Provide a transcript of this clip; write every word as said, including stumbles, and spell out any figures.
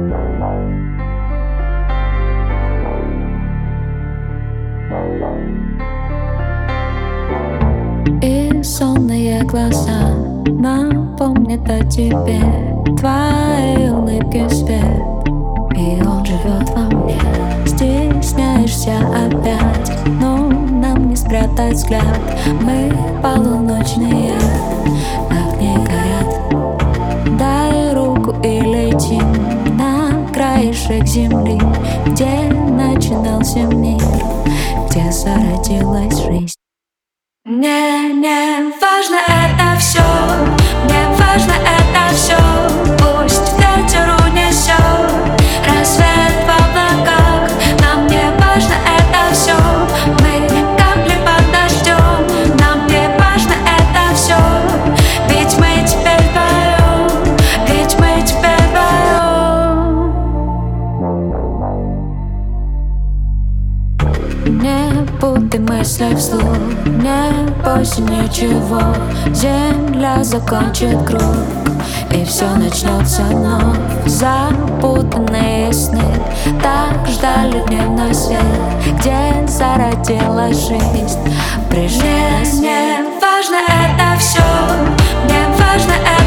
И сонные глаза напомнят о тебе, твоей улыбки свет, и он живет во мне. Стесняешься опять, но нам не спрятать взгляд. Мы полуночные, огни горят. Дай руку и летим на краешек земли, где начинался мир, где зародилась жизнь. Мне не важно это все, мне важно это все. Пусть ветер унесет рассвет в облаках. Нам не важно это все, мы капли под дождем. Нам не важно это все, ведь мы теперь поем, ведь мы теперь поем. Не путай мысли вслух, не бойся ничего. Земля закончит круг, и все начнется вновь. Запутанные сны так ждали дневной свет, где зародилась жизнь. Прежде мне важно это все, мне важно это.